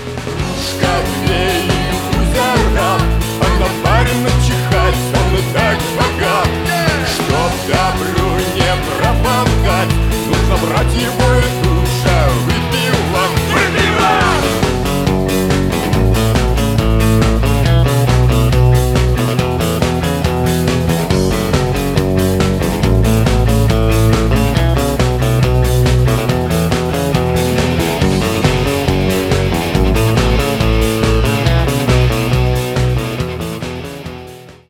Скорее озера, а на баре начихать, он и так богат. Чтоб добру не пропадать, нужно брать его и душа выпивать.